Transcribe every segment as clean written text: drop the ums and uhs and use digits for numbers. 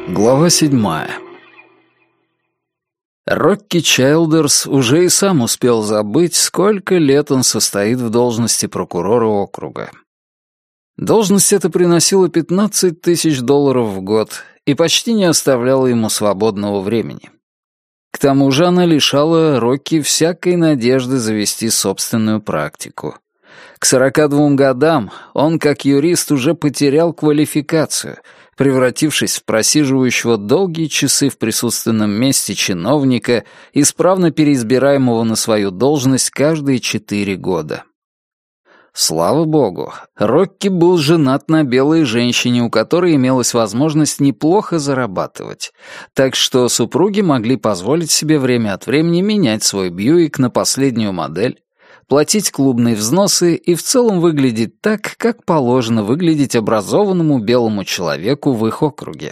Глава 7. Рокки Чайлдерс уже и сам успел забыть, сколько лет он состоит в должности прокурора округа. Должность эта приносила $15 тысяч в год и почти не оставляла ему свободного времени. К тому же она лишала Рокки всякой надежды завести собственную практику. К 42 годам он, как юрист, уже потерял квалификацию, превратившись в просиживающего долгие часы в присутственном месте чиновника, исправно переизбираемого на свою должность каждые 4 года. Слава богу, Рокки был женат на белой женщине, у которой имелась возможность неплохо зарабатывать, так что супруги могли позволить себе время от времени менять свой Бьюик на последнюю модель, платить клубные взносы и в целом выглядеть так, как положено выглядеть образованному белому человеку в их округе.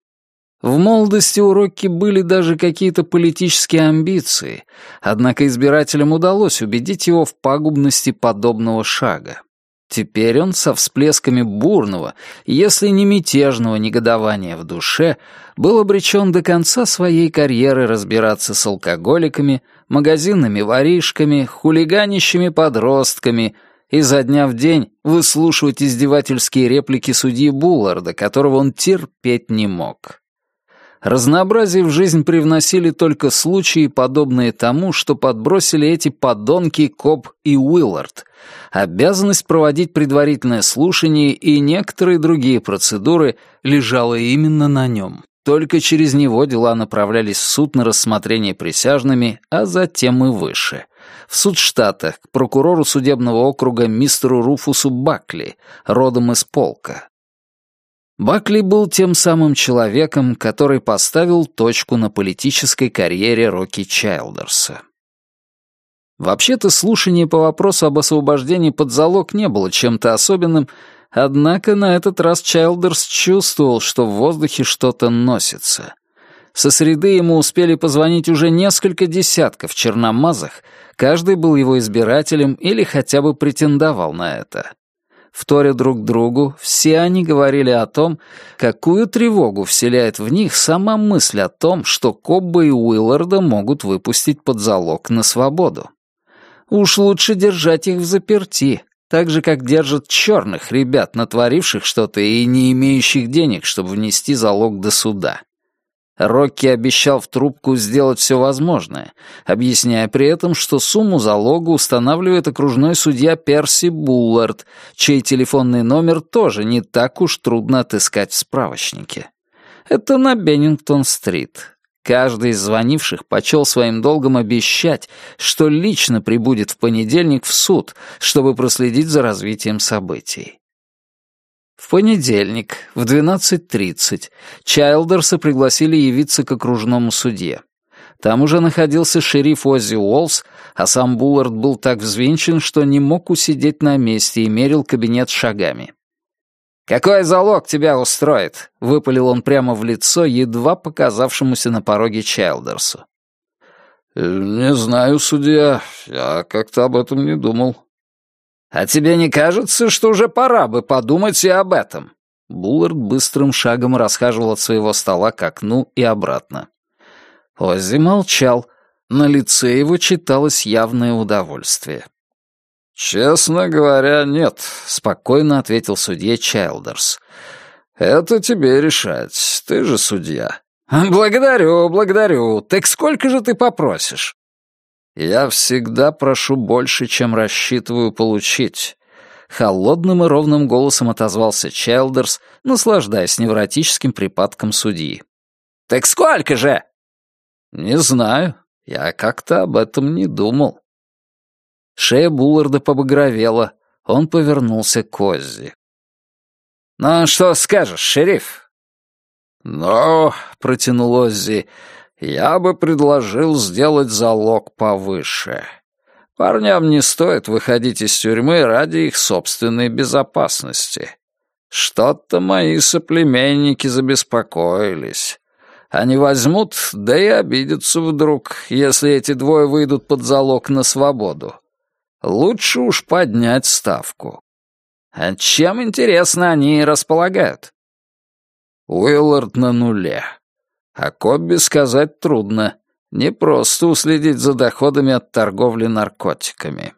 В молодости у Рокки были даже какие-то политические амбиции, однако избирателям удалось убедить его в пагубности подобного шага. Теперь он со всплесками бурного, если не мятежного негодования в душе, был обречен до конца своей карьеры разбираться с алкоголиками, магазинными воришками, хулиганищими подростками и изо дня в день выслушивать издевательские реплики судьи Булларда, которого он терпеть не мог. Разнообразие в жизнь привносили только случаи, подобные тому, что подбросили эти подонки Коб и Уиллард. Обязанность проводить предварительное слушание и некоторые другие процедуры лежала именно на нем. Только через него дела направлялись в суд на рассмотрение присяжными, а затем и выше. В суд штата, к прокурору судебного округа мистеру Руфусу Бакли, родом из полка. Бакли был тем самым человеком, который поставил точку на политической карьере Рокки Чайлдерса. Вообще-то слушание по вопросу об освобождении под залог не было чем-то особенным, однако на этот раз Чайлдерс чувствовал, что в воздухе что-то носится. Со среды ему успели позвонить уже несколько десятков черномазых, каждый был его избирателем или хотя бы претендовал на это. Вторя друг другу, все они говорили о том, какую тревогу вселяет в них сама мысль о том, что Кобба и Уилларда могут выпустить под залог на свободу. Уж лучше держать их взаперти, так же, как держат черных ребят, натворивших что-то и не имеющих денег, чтобы внести залог до суда. Рокки обещал в трубку сделать все возможное, объясняя при этом, что сумму залога устанавливает окружной судья Перси Буллард, чей телефонный номер тоже не так уж трудно отыскать в справочнике. Это на Беннингтон-стрит. Каждый из звонивших почел своим долгом обещать, что лично прибудет в понедельник в суд, чтобы проследить за развитием событий. В понедельник в 12:30 Чайлдерса пригласили явиться к окружному судье. Там уже находился шериф Оззи Уоллс, а сам Буллард был так взвинчен, что не мог усидеть на месте и мерил кабинет шагами. «Какой залог тебя устроит?» — выпалил он прямо в лицо, едва показавшемуся на пороге Чайлдерсу. «Не знаю, судья, я как-то об этом не думал». «А тебе не кажется, что уже пора бы подумать и об этом?» Буллард быстрым шагом расхаживал от своего стола к окну и обратно. Оззи молчал. На лице его читалось явное удовольствие. «Честно говоря, нет», — спокойно ответил судья Чайлдерс. «Это тебе решать, ты же судья». «Благодарю. Так сколько же ты попросишь?» «Я всегда прошу больше, чем рассчитываю получить», — холодным и ровным голосом отозвался Чайлдерс, наслаждаясь невротическим припадком судьи. «Так сколько же?» «Не знаю. Я как-то об этом не думал». Шея Булларда побагровела. Он повернулся к Оззи. «Ну, что скажешь, шериф?» «Ну, — протянул Оззи, — я бы предложил сделать залог повыше. Парням не стоит выходить из тюрьмы ради их собственной безопасности. Что-то мои соплеменники забеспокоились. Они возьмут, да и обидятся вдруг, если эти двое выйдут под залог на свободу. Лучше уж поднять ставку». «А чем, интересно, они располагают?» Уиллард на нуле. А Кобби сказать трудно. Не просто уследить за доходами от торговли наркотиками.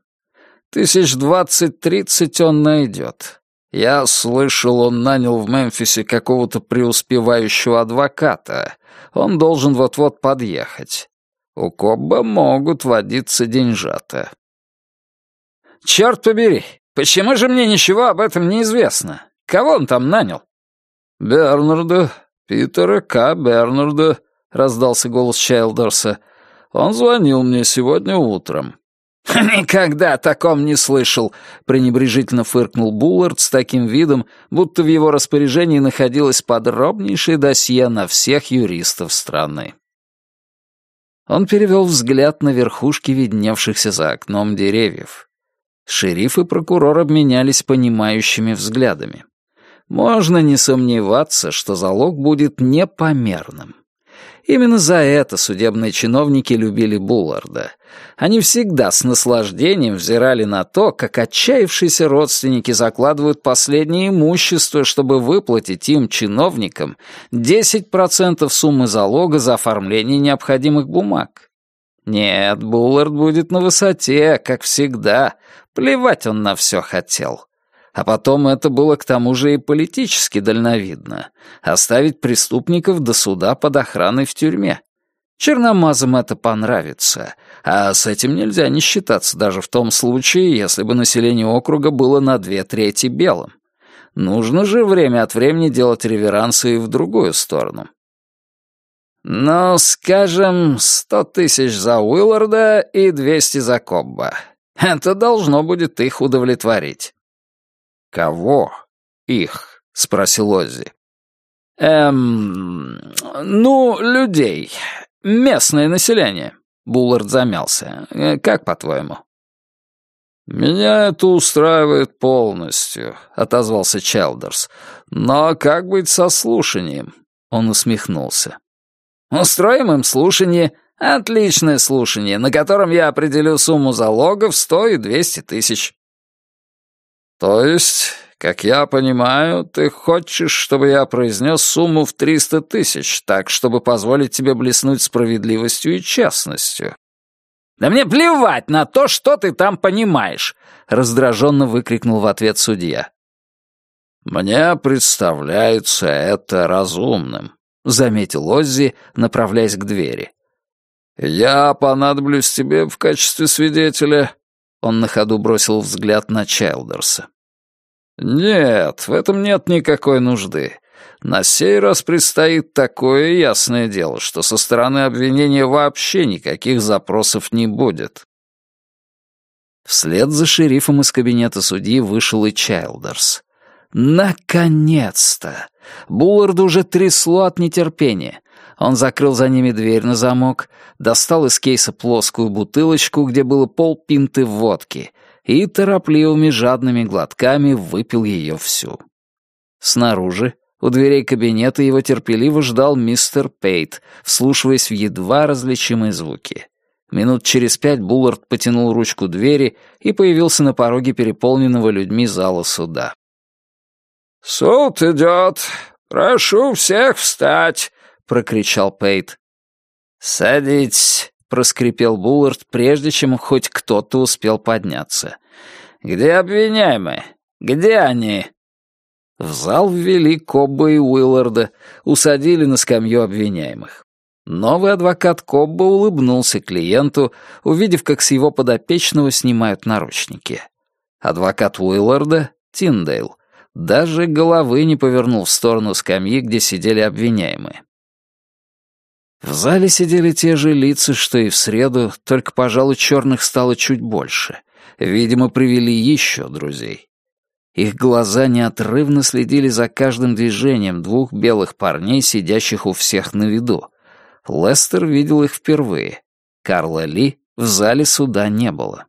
20-30 он найдет. Я слышал, он нанял в Мемфисе какого-то преуспевающего адвоката. Он должен вот-вот подъехать. У Кобба могут водиться деньжата. «Черт побери, почему же мне ничего об этом не известно? Кого он там нанял?» «Бернарда, Питера К. Бернарда», — раздался голос Чайлдерса. «Он звонил мне сегодня утром». «Никогда о таком не слышал», — пренебрежительно фыркнул Буллард с таким видом, будто в его распоряжении находилось подробнейшее досье на всех юристов страны. Он перевел взгляд на верхушки видневшихся за окном деревьев. Шериф и прокурор обменялись понимающими взглядами. Можно не сомневаться, что залог будет непомерным. Именно за это судебные чиновники любили Булларда. Они всегда с наслаждением взирали на то, как отчаявшиеся родственники закладывают последнее имущество, чтобы выплатить им, чиновникам, 10% суммы залога за оформление необходимых бумаг. Нет, Буллард будет на высоте, как всегда. Плевать он на все хотел. А потом это было к тому же и политически дальновидно — оставить преступников до суда под охраной в тюрьме. Черномазым это понравится, а с этим нельзя не считаться даже в том случае, если бы население округа было на 2/3 белым. Нужно же время от времени делать реверансы и в другую сторону. Ну, скажем, 100 тысяч за Уилларда и 200 за Кобба. Это должно будет их удовлетворить. «Кого? Их?» — спросил Оззи. Людей. Местное население». Буллард замялся. «Как, по-твоему?» «Меня это устраивает полностью», — отозвался Чайлдерс. «Но как быть со слушанием?» Он усмехнулся. «Устроим им слушание. Отличное слушание, на котором я определю сумму залога в 100 и 200 тысяч». «То есть, как я понимаю, ты хочешь, чтобы я произнес сумму в 300 тысяч, так, чтобы позволить тебе блеснуть справедливостью и честностью?» «Да мне плевать на то, что ты там понимаешь!» — раздраженно выкрикнул в ответ судья. «Мне представляется это разумным», — заметил Оззи, направляясь к двери. «Я понадоблюсь тебе в качестве свидетеля». Он на ходу бросил взгляд на Чайлдерса. «Нет, в этом нет никакой нужды. На сей раз предстоит такое ясное дело, что со стороны обвинения вообще никаких запросов не будет». Вслед за шерифом из кабинета судьи вышел и Чайлдерс. Наконец-то! Булларда уже трясло от нетерпения. Он закрыл за ними дверь на замок, достал из кейса плоскую бутылочку, где было полпинты водки, и торопливыми жадными глотками выпил ее всю. Снаружи, у дверей кабинета, его терпеливо ждал мистер Пейт, вслушиваясь в едва различимые звуки. Минут через 5 Буллард потянул ручку двери и появился на пороге переполненного людьми зала суда. «Суд идет! Прошу всех встать!» — прокричал Пейт. «Садитесь», — проскрипел Буллард, прежде чем хоть кто-то успел подняться. «Где обвиняемые? Где они?» В зал ввели Кобба и Уилларда, усадили на скамью обвиняемых. Новый адвокат Кобба улыбнулся клиенту, увидев, как с его подопечного снимают наручники. Адвокат Уилларда, Тиндейл, даже головы не повернул в сторону скамьи, где сидели обвиняемые. В зале сидели те же лица, что и в среду, только, пожалуй, черных стало чуть больше. Видимо, привели еще друзей. Их глаза неотрывно следили за каждым движением двух белых парней, сидящих у всех на виду. Лестер видел их впервые. Карла Ли в зале суда не было.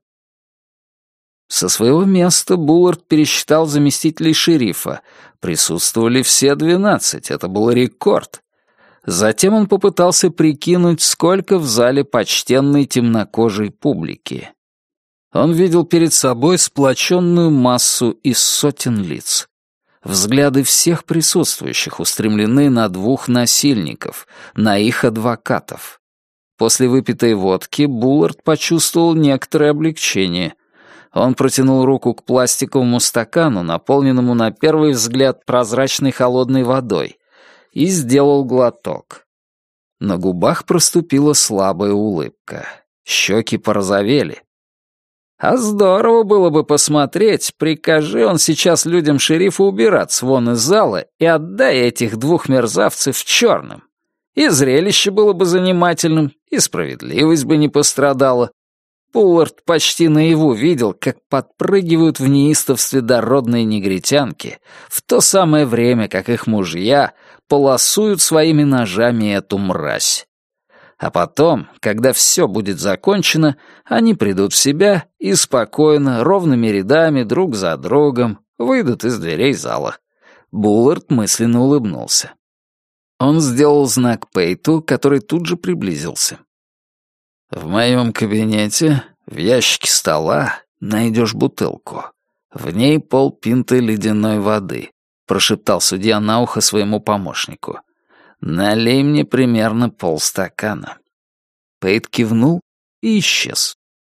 Со своего места Буллард пересчитал заместителей шерифа. Присутствовали все 12, это был рекорд. Затем он попытался прикинуть, сколько в зале почтенной темнокожей публики. Он видел перед собой сплоченную массу из сотен лиц. Взгляды всех присутствующих устремлены на двух насильников, на их адвокатов. После выпитой водки Буллард почувствовал некоторое облегчение. Он протянул руку к пластиковому стакану, наполненному на первый взгляд прозрачной холодной водой, и сделал глоток. На губах проступила слабая улыбка. Щеки порозовели. А здорово было бы посмотреть, прикажи он сейчас людям шерифа убираться вон из зала и отдай этих двух мерзавцев в черном. И зрелище было бы занимательным, и справедливость бы не пострадала. Буллард почти наяву видел, как подпрыгивают в неистовстве дородные негритянки, в то самое время, как их мужья полосуют своими ножами эту мразь. А потом, когда все будет закончено, они придут в себя и спокойно, ровными рядами, друг за другом, выйдут из дверей зала. Буллард мысленно улыбнулся. Он сделал знак Пейту, который тут же приблизился. «В моем кабинете, в ящике стола, найдешь бутылку. В ней полпинты ледяной воды», — прошептал судья на ухо своему помощнику. «Налей мне примерно полстакана». Пейт кивнул и исчез.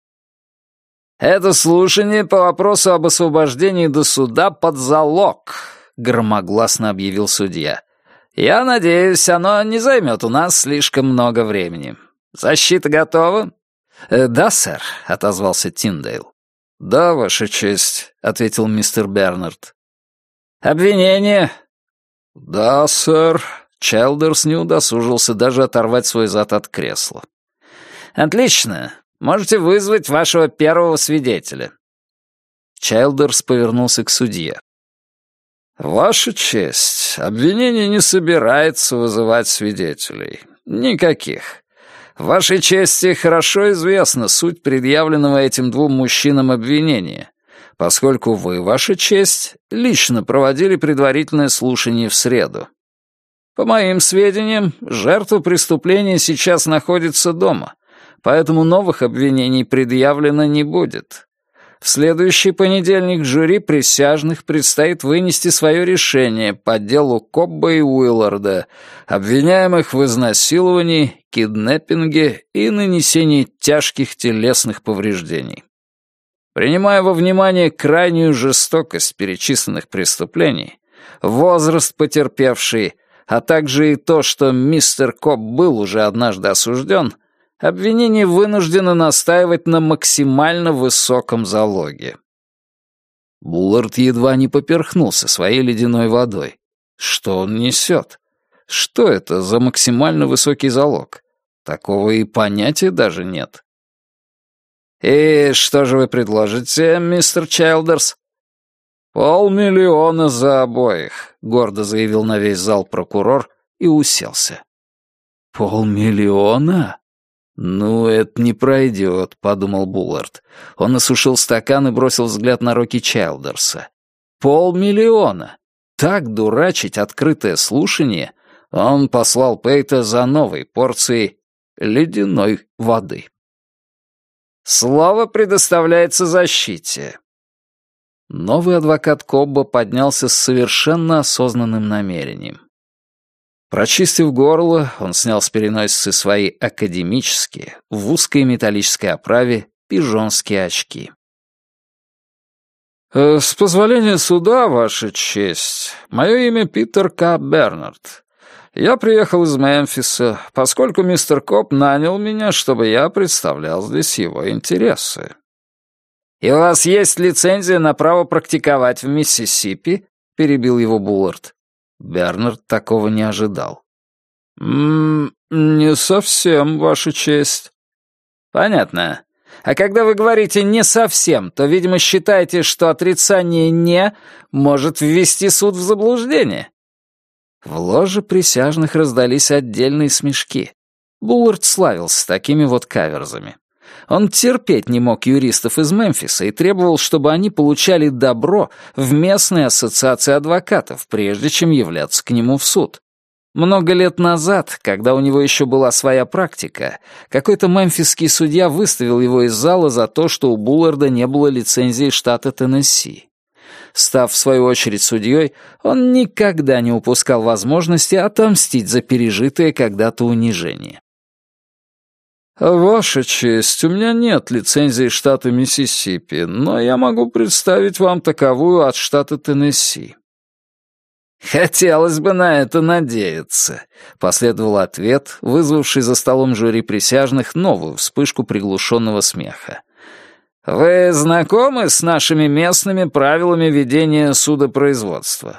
«Это слушание по вопросу об освобождении до суда под залог», — громогласно объявил судья. «Я надеюсь, оно не займет у нас слишком много времени. Защита готова?» «Да, сэр», — отозвался Тиндейл. «Да, Ваша честь», — ответил мистер Бернард. «Обвинение?» «Да, сэр». Чайлдерс не удосужился даже оторвать свой зад от кресла. «Отлично. Можете вызвать вашего первого свидетеля». Чайлдерс повернулся к судье. «Ваша честь, обвинение не собирается вызывать свидетелей. Никаких. Вашей чести хорошо известна суть предъявленного этим двум мужчинам обвинения, поскольку вы, Ваша честь, лично проводили предварительное слушание в среду. По моим сведениям, жертва преступления сейчас находится дома, поэтому новых обвинений предъявлено не будет. В следующий понедельник жюри присяжных предстоит вынести свое решение по делу Кобба и Уилларда, обвиняемых в изнасиловании, киднеппинге и нанесении тяжких телесных повреждений. Принимая во внимание крайнюю жестокость перечисленных преступлений, возраст потерпевшей, а также и то, что мистер Коб был уже однажды осужден, обвинение вынуждено настаивать на максимально высоком залоге. Буллард едва не поперхнулся своей ледяной водой. Что он несет? Что это за максимально высокий залог? Такого и понятия даже нет. «И что же вы предложите, мистер Чайлдерс?» «500 000 за обоих», — гордо заявил на весь зал прокурор и уселся. 500 000? Ну, это не пройдет», — подумал Буллард. Он осушил стакан и бросил взгляд на руки Чайлдерса. 500 000? Так дурачить открытое слушание? Он послал Пейта за новой порцией ледяной воды. «Слово предоставляется защите». Новый адвокат Кобба поднялся с совершенно осознанным намерением. Прочистив горло, он снял с переносицы свои академические, в узкой металлической оправе, пижонские очки. «С позволения суда, Ваша честь, мое имя Питер К. Бернард. Я приехал из Мемфиса, поскольку мистер Коб нанял меня, чтобы я представлял здесь его интересы». «И у вас есть лицензия на право практиковать в Миссисипи?» — перебил его Буллард. Бернард такого не ожидал. «Не совсем, Ваша честь». «Понятно. А когда вы говорите «не совсем», то, видимо, считаете, что отрицание «не» может ввести суд в заблуждение». В ложе присяжных раздались отдельные смешки. Буллард славился такими вот каверзами. Он терпеть не мог юристов из Мемфиса и требовал, чтобы они получали добро в местной ассоциации адвокатов, прежде чем являться к нему в суд. Много лет назад, когда у него еще была своя практика, какой-то мемфисский судья выставил его из зала за то, что у Булларда не было лицензии штата Теннесси. Став, в свою очередь, судьей, он никогда не упускал возможности отомстить за пережитое когда-то унижение. «Ваша честь, у меня нет лицензии штата Миссисипи, но я могу представить вам таковую от штата Теннесси». «Хотелось бы на это надеяться», — последовал ответ, вызвавший за столом жюри присяжных новую вспышку приглушенного смеха. «Вы знакомы с нашими местными правилами ведения судопроизводства?»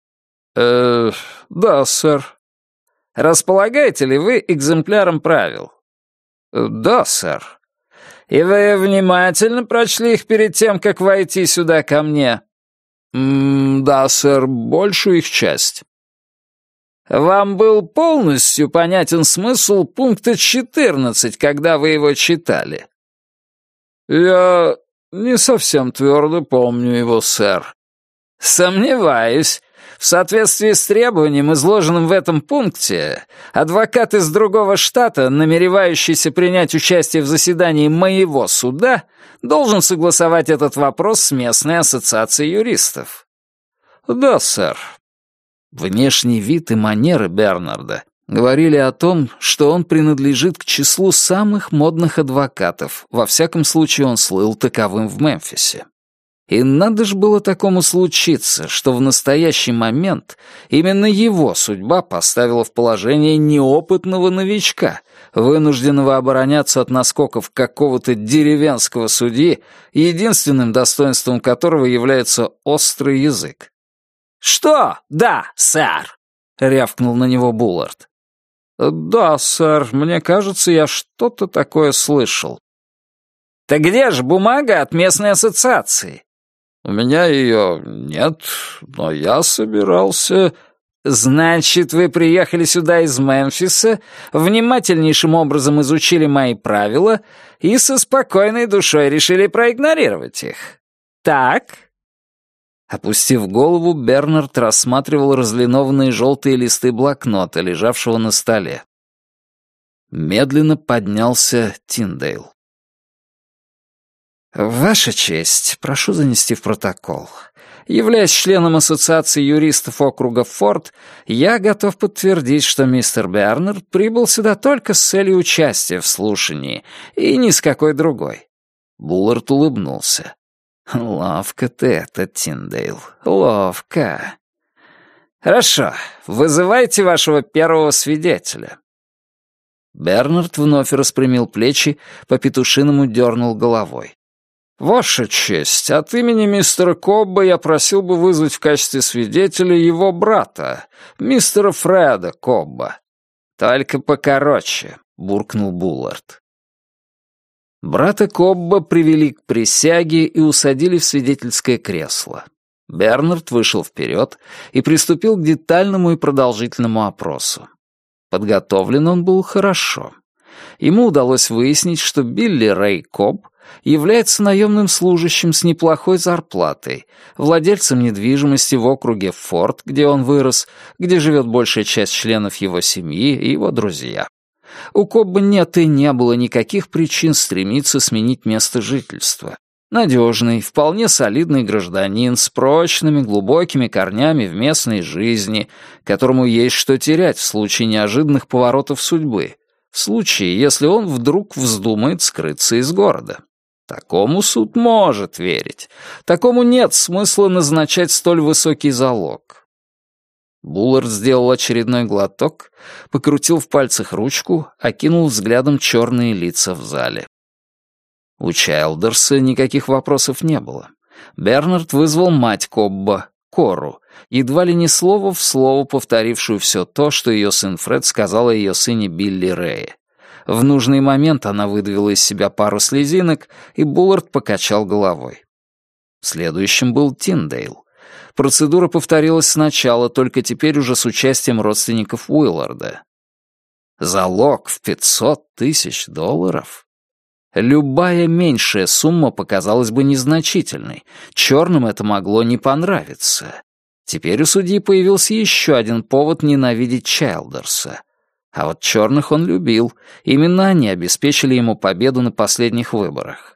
Да, сэр». «Располагаете ли вы экземпляром правил?» «Да, сэр». «И вы внимательно прочли их перед тем, как войти сюда ко мне?» «Да, сэр, большую их часть». «Вам был полностью понятен смысл пункта 14, когда вы его читали?» «Я не совсем твердо помню его, сэр». «Сомневаюсь. В соответствии с требованием, изложенным в этом пункте, адвокат из другого штата, намеревающийся принять участие в заседании моего суда, должен согласовать этот вопрос с местной ассоциацией юристов». «Да, сэр». Внешний вид и манеры Бернарда говорили о том, что он принадлежит к числу самых модных адвокатов, во всяком случае он слыл таковым в Мемфисе. И надо ж было такому случиться, что в настоящий момент именно его судьба поставила в положение неопытного новичка, вынужденного обороняться от наскоков какого-то деревенского судьи, единственным достоинством которого является острый язык. «Что? Да, сэр!» — рявкнул на него Буллард. «Да, сэр, мне кажется, я что-то такое слышал». «Так где же бумага от местной ассоциации?» «У меня ее нет, но я собирался...» «Значит, вы приехали сюда из Мемфиса, внимательнейшим образом изучили мои правила и со спокойной душой решили проигнорировать их. Так?» Опустив голову, Бернард рассматривал разлинованные желтые листы блокнота, лежавшего на столе. Медленно поднялся Тиндейл. «Ваша честь, прошу занести в протокол. Являясь членом Ассоциации юристов округа Форд, я готов подтвердить, что мистер Бернард прибыл сюда только с целью участия в слушании, и ни с какой другой». Буллард улыбнулся. «Ловко ты это, Тиндейл, ловко». «Хорошо, вызывайте вашего первого свидетеля». Бернард вновь распрямил плечи, по-петушиному дернул головой. «Ваша честь, от имени мистера Кобба я просил бы вызвать в качестве свидетеля его брата, мистера Фреда Кобба». «Только покороче», — буркнул Буллард. Брата Кобба привели к присяге и усадили в свидетельское кресло. Бернард вышел вперед и приступил к детальному и продолжительному опросу. Подготовлен он был хорошо. Ему удалось выяснить, что Билли Рэй Кобб является наемным служащим с неплохой зарплатой, владельцем недвижимости в округе Форд, где он вырос, где живет большая часть членов его семьи и его друзья. У Кобба нет и не было никаких причин стремиться сменить место жительства. Надежный, вполне солидный гражданин с прочными, глубокими корнями в местной жизни, которому есть что терять в случае неожиданных поворотов судьбы, в случае, если он вдруг вздумает скрыться из города. Такому суд может верить. Такому нет смысла назначать столь высокий залог. Буллард сделал очередной глоток, покрутил в пальцах ручку, окинул взглядом черные лица в зале. У Чайлдерса никаких вопросов не было. Бернард вызвал мать Кобба, Кору, едва ли не слово в слово повторившую все то, что ее сын Фред сказал о ее сыне Билли Рэе. В нужный момент она выдавила из себя пару слезинок, и Буллард покачал головой. Следующим был Тиндейл. Процедура повторилась сначала, только теперь уже с участием родственников Уилларда. Залог в $500 000? Любая меньшая сумма показалась бы незначительной. Черным это могло не понравиться. Теперь у судьи появился еще один повод ненавидеть Чайлдерса. А вот черных он любил. Именно они обеспечили ему победу на последних выборах.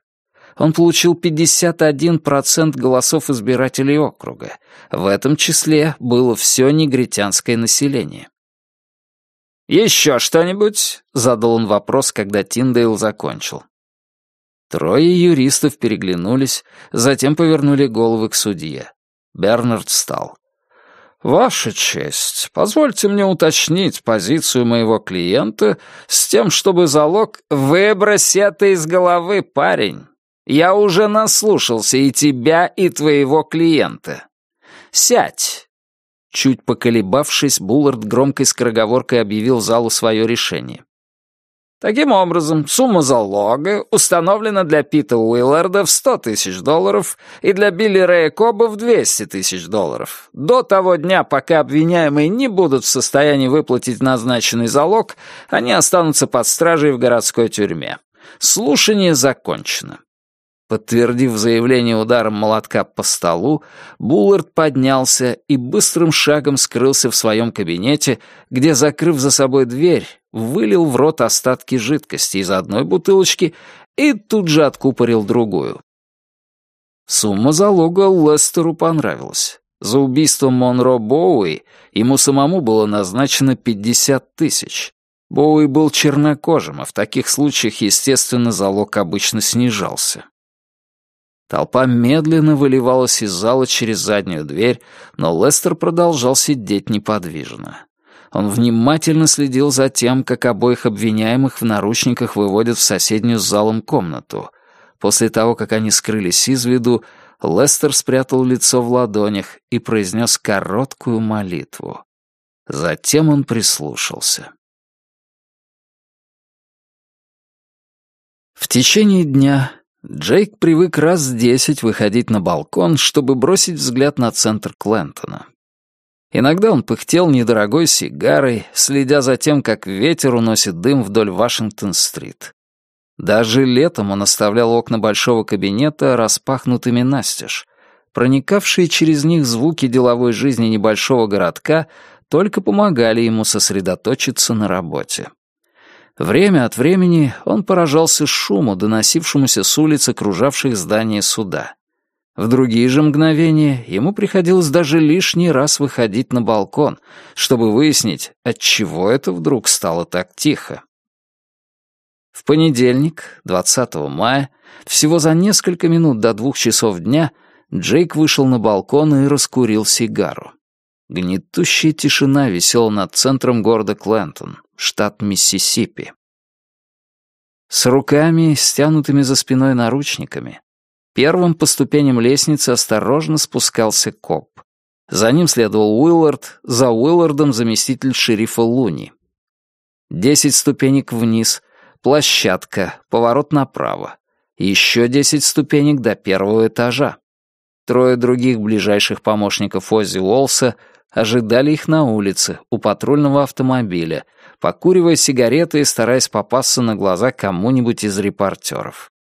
он получил 51% голосов избирателей округа. В этом числе было все негритянское население. «Еще что-нибудь?» — задал он вопрос, когда Тиндейл закончил. Трое юристов переглянулись, затем повернули головы к судье. Бернард встал. «Ваша честь, позвольте мне уточнить позицию моего клиента с тем, чтобы залог...» «Выбрось это из головы, парень. Я уже наслушался и тебя, и твоего клиента. Сядь!» Чуть поколебавшись, Буллард громкой скороговоркой объявил залу свое решение. «Таким образом, сумма залога установлена для Пита Уилларда в $100 000 и для Билли Рэя Коба в $200 000. До того дня, пока обвиняемые не будут в состоянии выплатить назначенный залог, они останутся под стражей в городской тюрьме. Слушание закончено». Подтвердив заявление ударом молотка по столу, Буллард поднялся и быстрым шагом скрылся в своем кабинете, где, закрыв за собой дверь, вылил в рот остатки жидкости из одной бутылочки и тут же откупорил другую. Сумма залога Лестеру понравилась. За убийством Монро Боуи ему самому было назначено 50 000. Боуи был чернокожим, а в таких случаях, естественно, залог обычно снижался. Толпа медленно выливалась из зала через заднюю дверь, но Лестер продолжал сидеть неподвижно. Он внимательно следил за тем, как обоих обвиняемых в наручниках выводят в соседнюю с залом комнату. После того, как они скрылись из виду, Лестер спрятал лицо в ладонях и произнес короткую молитву. Затем он прислушался. В течение дня Джейк привык раз 10 выходить на балкон, чтобы бросить взгляд на центр Клентона. Иногда он пыхтел недорогой сигарой, следя за тем, как ветер уносит дым вдоль Вашингтон-стрит. Даже летом он оставлял окна большого кабинета распахнутыми настежь. Проникавшие через них звуки деловой жизни небольшого городка только помогали ему сосредоточиться на работе. Время от времени он поражался шуму, доносившемуся с улиц окружавших здание суда. В другие же мгновения ему приходилось даже лишний раз выходить на балкон, чтобы выяснить, отчего это вдруг стало так тихо. В понедельник, 20 мая, всего за несколько минут до 2 часов дня, Джейк вышел на балкон и раскурил сигару. Гнетущая тишина висела над центром города Клентон, штат Миссисипи. С руками, стянутыми за спиной наручниками, первым по ступеням лестницы осторожно спускался коп. За ним следовал Уиллард, за Уиллардом заместитель шерифа Луни. 10 ступенек вниз, площадка, поворот направо. Еще 10 ступенек до 1-го этажа. 3 других ближайших помощников Оззи Уолса ожидали их на улице, у патрульного автомобиля, покуривая сигареты и стараясь попасться на глаза кому-нибудь из репортеров.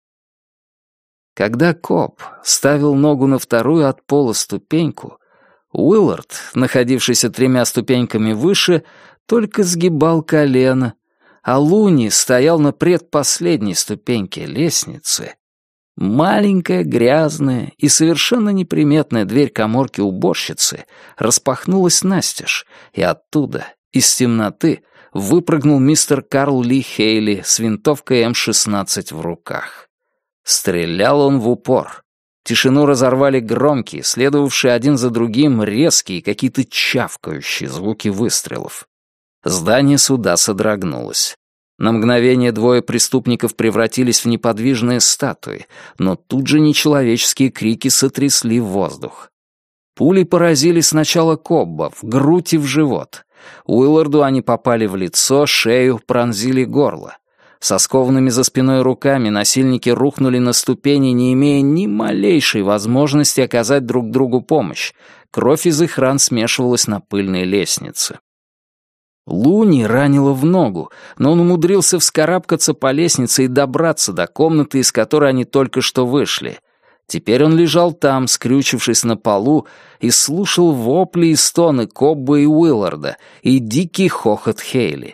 Когда коп ставил ногу на 2-ю от пола ступеньку, Уиллард, находившийся 3 ступеньками выше, только сгибал колено, а Луни стоял на предпоследней ступеньке лестницы. Маленькая, грязная и совершенно неприметная дверь каморки уборщицы распахнулась настежь, и оттуда, из темноты, выпрыгнул мистер Карл Ли Хейли с винтовкой М-16 в руках. Стрелял он в упор. Тишину разорвали громкие, следовавшие один за другим резкие, какие-то чавкающие звуки выстрелов. Здание суда содрогнулось. На мгновение 2 преступников превратились в неподвижные статуи, но тут же нечеловеческие крики сотрясли воздух. Пули поразили сначала Кобба, в грудь и в живот. Уилларду они попали в лицо, шею, пронзили горло. Со скованными за спиной руками насильники рухнули на ступени, не имея ни малейшей возможности оказать друг другу помощь. Кровь из их ран смешивалась на пыльной лестнице. Луни ранило в ногу, но он умудрился вскарабкаться по лестнице и добраться до комнаты, из которой они только что вышли. Теперь он лежал там, скрючившись на полу, и слушал вопли и стоны Кобба и Уилларда и дикий хохот Хейли.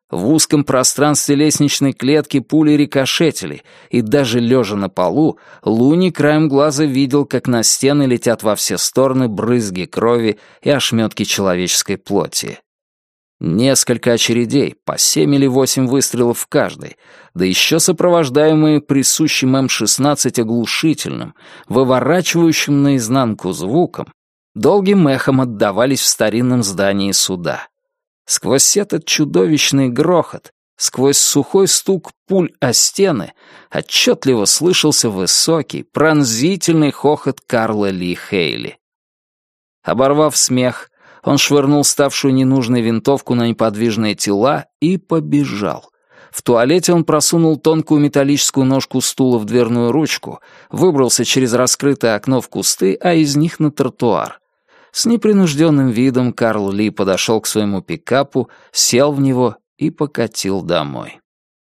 В узком пространстве лестничной клетки пули рикошетили, и даже лежа на полу, Луни краем глаза видел, как на стены летят во все стороны брызги крови и ошметки человеческой плоти. Несколько очередей, по 7 или 8 выстрелов в каждой, да еще сопровождаемые присущим М-16 оглушительным, выворачивающим наизнанку звуком, долгим эхом отдавались в старинном здании суда. Сквозь этот чудовищный грохот, сквозь сухой стук пуль о стены, отчетливо слышался высокий, пронзительный хохот Карла Ли Хейли. Оборвав смех, он швырнул ставшую ненужной винтовку на неподвижные тела и побежал. В туалете он просунул тонкую металлическую ножку стула в дверную ручку, выбрался через раскрытое окно в кусты, а из них на тротуар. С непринужденным видом Карл Ли подошел к своему пикапу, сел в него и покатил домой.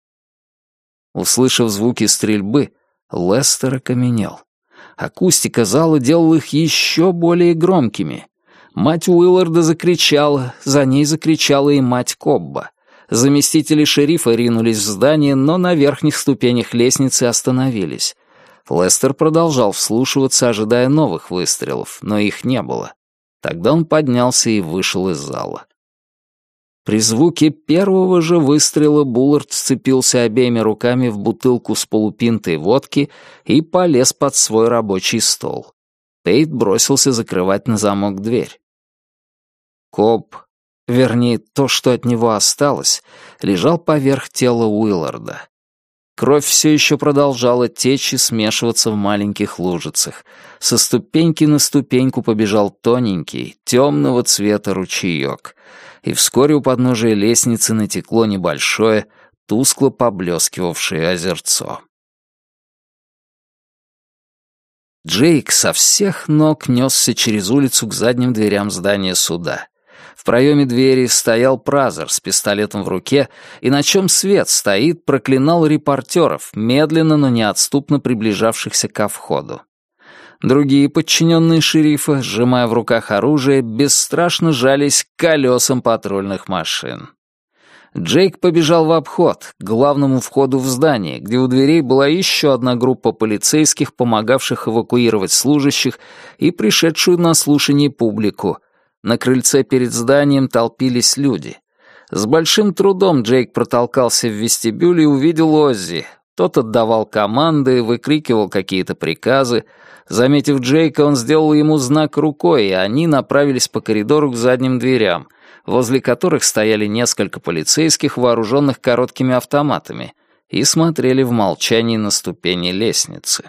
Услышав звуки стрельбы, Лестер окаменел. Акустика зала делала их еще более громкими. Мать Уилларда закричала, за ней закричала и мать Кобба. Заместители шерифа ринулись в здание, но на верхних ступенях лестницы остановились. Лестер продолжал вслушиваться, ожидая новых выстрелов, но их не было. Тогда он поднялся и вышел из зала. При звуке первого же выстрела Буллард вцепился обеими руками в бутылку с полупинтой водки и полез под свой рабочий стол. Тейт бросился закрывать на замок дверь. Коб, вернее, то, что от него осталось, лежал поверх тела Уилларда. Кровь все еще продолжала течь и смешиваться в маленьких лужицах. Со ступеньки на ступеньку побежал тоненький, темного цвета ручеек. И вскоре у подножия лестницы натекло небольшое, тускло поблескивавшее озерцо. Джейк со всех ног несся через улицу к задним дверям здания суда. В проеме двери стоял Празер с пистолетом в руке, и на чем свет стоит, проклинал репортеров, медленно, но неотступно приближавшихся ко входу. Другие подчиненные шерифа, сжимая в руках оружие, бесстрашно жались к колесам патрульных машин. Джейк побежал в обход, к главному входу в здание, где у дверей была еще одна группа полицейских, помогавших эвакуировать служащих и пришедшую на слушание публику. На крыльце перед зданием толпились люди. С большим трудом Джейк протолкался в вестибюль и увидел Оззи. Тот отдавал команды, выкрикивал какие-то приказы. Заметив Джейка, он сделал ему знак рукой, и они направились по коридору к задним дверям, возле которых стояли несколько полицейских, вооруженных короткими автоматами, и смотрели в молчании на ступени лестницы.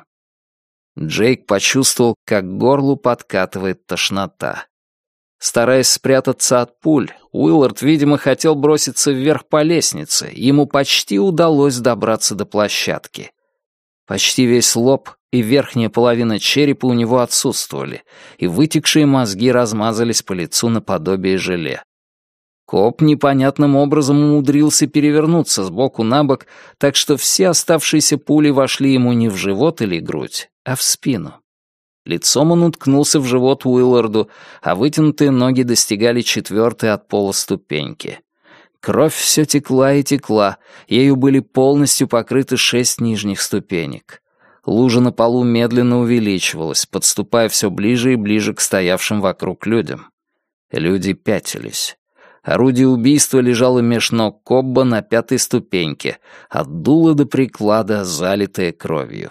Джейк почувствовал, как к горлу подкатывает тошнота. Стараясь спрятаться от пуль, Уиллард, видимо, хотел броситься вверх по лестнице, ему почти удалось добраться до площадки. Почти весь лоб и верхняя половина черепа у него отсутствовали, и вытекшие мозги размазались по лицу наподобие желе. Коп непонятным образом умудрился перевернуться с боку на бок, так что все оставшиеся пули вошли ему не в живот или грудь, а в спину. Лицом он уткнулся в живот Уилларду, а вытянутые ноги достигали 4-й от пола ступеньки. Кровь все текла и текла, ею были полностью покрыты 6 нижних ступенек. Лужа на полу медленно увеличивалась, подступая все ближе и ближе к стоявшим вокруг людям. Люди пятились. Орудие убийства лежало меж ног Кобба на 5-й ступеньке, от дула до приклада, залитое кровью.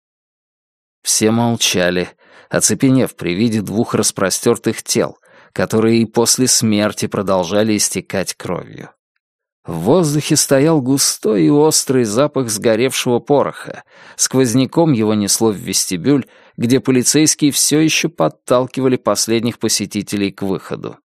Все молчали, оцепенев при виде 2 распростертых тел, которые и после смерти продолжали истекать кровью. В воздухе стоял густой и острый запах сгоревшего пороха. Сквозняком его несло в вестибюль, где полицейские все еще подталкивали последних посетителей к выходу.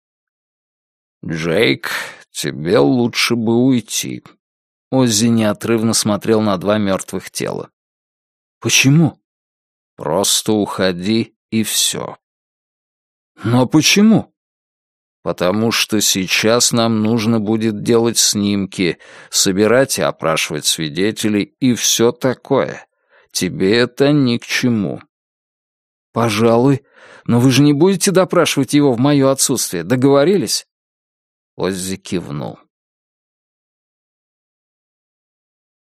«Джейк, тебе лучше бы уйти». Оззи неотрывно смотрел на 2 мертвых тела. «Почему?» «Просто уходи, и все». «Но почему?» «Потому что сейчас нам нужно будет делать снимки, собирать и опрашивать свидетелей и все такое. Тебе это ни к чему». «Пожалуй. Но вы же не будете допрашивать его в мое отсутствие. Договорились?» Оззи кивнул.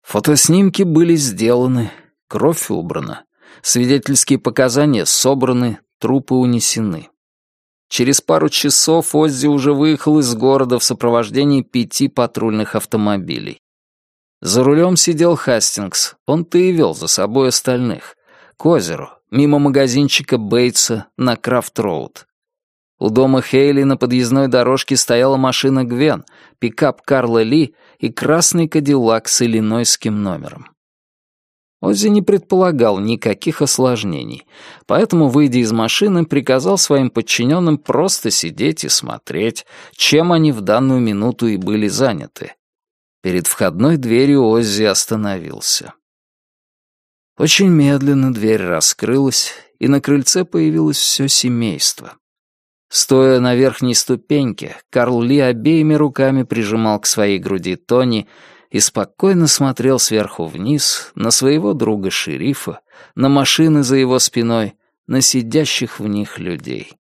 Фотоснимки были сделаны, кровь убрана, свидетельские показания собраны, трупы унесены. Через пару часов Оззи уже выехал из города в сопровождении 5 патрульных автомобилей. За рулем сидел Хастингс, он-то и вел за собой остальных. К озеру, мимо магазинчика Бейтса на Крафт-Роуд. У дома Хейли на подъездной дорожке стояла машина Гвен, пикап Карла Ли и красный кадиллак с иллинойским номером. Оззи не предполагал никаких осложнений, поэтому, выйдя из машины, приказал своим подчиненным просто сидеть и смотреть, чем они в данную минуту и были заняты. Перед входной дверью Оззи остановился. Очень медленно дверь раскрылась, и на крыльце появилось все семейство. Стоя на верхней ступеньке, Карл Ли обеими руками прижимал к своей груди Тони и спокойно смотрел сверху вниз на своего друга-шерифа, на машины за его спиной, на сидящих в них людей.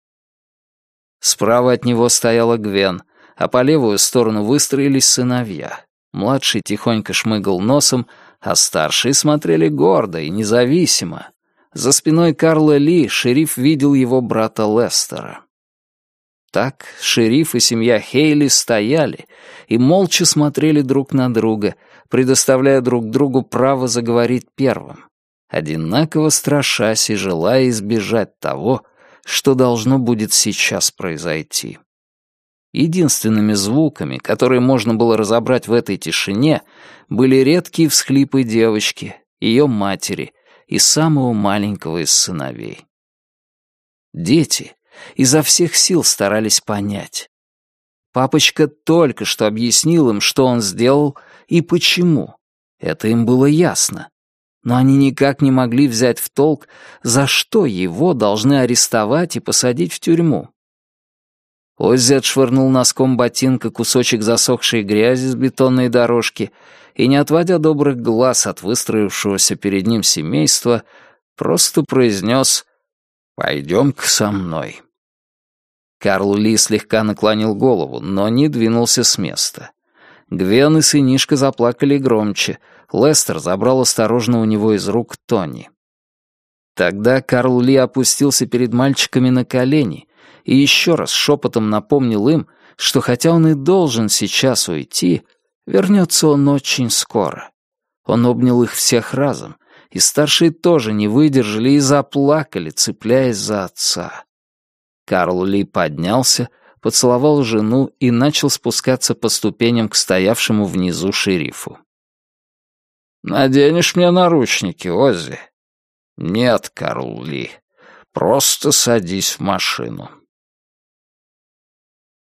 Справа от него стояла Гвен, а по левую сторону выстроились сыновья. Младший тихонько шмыгал носом, а старшие смотрели гордо и независимо. За спиной Карла Ли шериф видел его брата Лестера. Так шериф и семья Хейли стояли и молча смотрели друг на друга, предоставляя друг другу право заговорить первым, одинаково страшась и желая избежать того, что должно будет сейчас произойти. Единственными звуками, которые можно было разобрать в этой тишине, были редкие всхлипы девочки, ее матери и самого маленького из сыновей. Дети изо всех сил старались понять. Папочка только что объяснил им, что он сделал и почему. Это им было ясно. Но они никак не могли взять в толк, за что его должны арестовать и посадить в тюрьму. Оззи отшвырнул носком ботинка кусочек засохшей грязи с бетонной дорожки и, не отводя добрых глаз от выстроившегося перед ним семейства, просто произнес «Пойдем-ка со мной». Карл Ли слегка наклонил голову, но не двинулся с места. Гвен и сынишка заплакали громче, Лестер забрал осторожно у него из рук Тони. Тогда Карл Ли опустился перед мальчиками на колени и еще раз шепотом напомнил им, что хотя он и должен сейчас уйти, вернется он очень скоро. Он обнял их всех разом, и старшие тоже не выдержали и заплакали, цепляясь за отца. Карл Ли поднялся, поцеловал жену и начал спускаться по ступеням к стоявшему внизу шерифу. «Наденешь мне наручники, Оззи?» «Нет, Карл Ли, просто садись в машину».